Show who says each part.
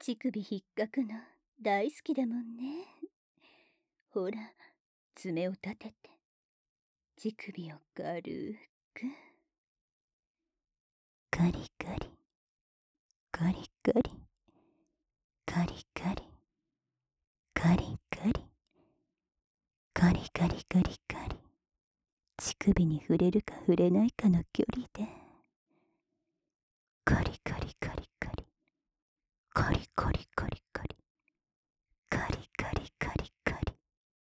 Speaker 1: 乳首引っかくの大好きだもんね。ほら、爪を立てて、乳首を軽く。カリカリ、カリカリ、カリカリ、カリカリ、カリカリカリカリ。乳首に触れるか触れないかの距離で。